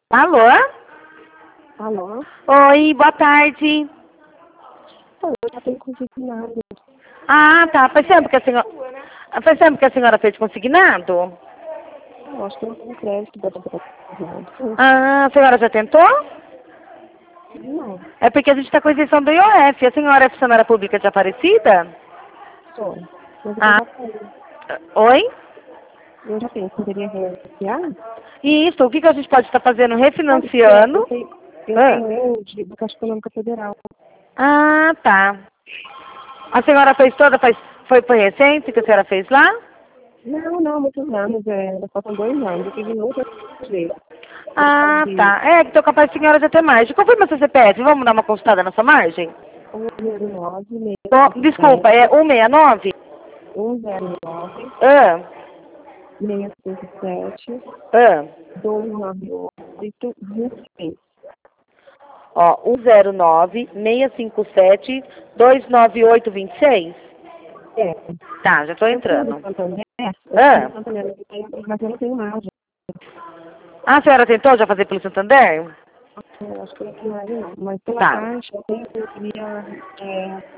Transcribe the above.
Alô? Alô? Oi, boa tarde. Eu já tenho consignado. Ah, tá. Faz tempo que a senhora fez consignado? Eu acho que eu não tenho crédito para comprar consignado. Ah, a senhora já tentou? Não, É porque a gente está com isenção do IOF. A senhora é funcionária pública de Aparecida? só. Mas eu Ah, já tenho. oi? Eu já tenho. Poderia renunciar? Isso, o que a gente pode estar fazendo? Sabe que é? Refinanciando. Eu Ah, tenho da Caixa Econômica Federal. ah, tá. A senhora fez toda, foi recente que a senhora fez lá? Não, muitos anos. Ainda faltam 2 anos. Eu tive outra vez. Ah, tá. É, que tô capaz de senhora já ter margem. Confirma seu CPF, vamos dar uma consultada na sua margem? 109 Oh, desculpa, é 169? 109 Ah, 657 ah. 298 26. Ó, 109-657-298-26. É. Tá, já tô Eu tenho do entrando. Santander, Ah. mas eu não tenho margem. Ah, a senhora tentou já fazer pelo Santander? Eu acho que eu não tenho margem não. Mas pela Tá. Caixa, eu queria